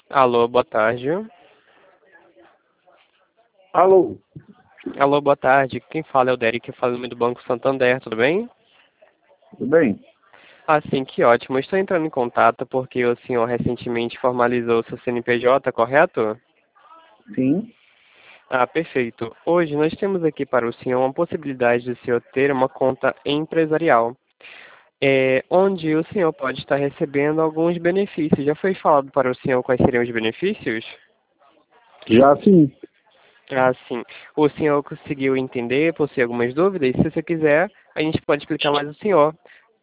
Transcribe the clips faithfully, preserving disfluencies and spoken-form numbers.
Alô, boa tarde. Alô, Alô, boa tarde. Quem fala é o Derek, falando do Banco Santander, tudo bem? tudo bem? Ah, sim, que ótimo. Eu estou entrando em contato porque o senhor recentemente formalizou seu C N P J, correto? Sim. Ah, perfeito. Hoje nós temos aqui para o senhor uma possibilidade de o senhor ter uma conta empresarial, é, onde o senhor pode estar recebendo alguns benefícios. Já foi falado para o senhor quais seriam os benefícios? Já sim. Ah, sim. O senhor conseguiu entender, possui algumas dúvidas? Se você quiser, a gente pode explicar mais ao senhor.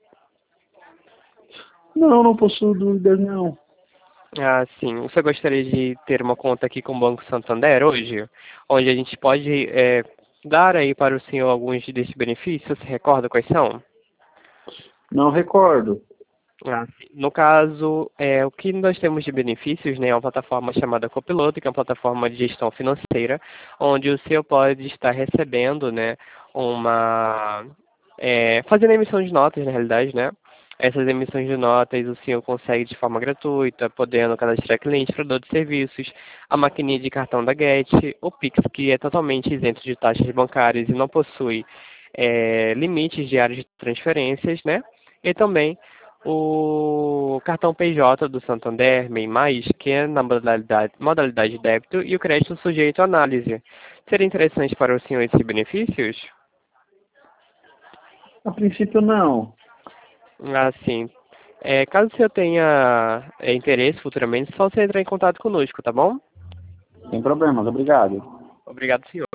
Não, não possuo dúvidas, não. Ah, sim. Você gostaria de ter uma conta aqui com o Banco Santander hoje? Onde a gente pode é, dar aí para o senhor alguns desses benefícios? Você recorda quais são? Não recordo. Ah, sim. No caso, é, o que nós temos de benefícios, né, é uma plataforma chamada Copiloto, que é uma plataforma de gestão financeira, onde o senhor pode estar recebendo, né, uma... é, fazendo emissão de notas, na realidade, né? Essas emissões de notas o senhor consegue de forma gratuita, podendo cadastrar cliente, produtor de serviços, a maquininha de cartão da Get, o Pix, que é totalmente isento de taxas bancárias e não possui é, limites diários de transferências, né? E também o cartão P J do Santander, MEI Mais, que é na modalidade, modalidade de débito, e o crédito sujeito à análise. Seria interessante para o senhor esses benefícios? A princípio, não. Ah, sim. É, caso o senhor tenha é, interesse futuramente, é só você entrar em contato conosco, tá bom? Sem problemas, obrigado. Obrigado, senhor.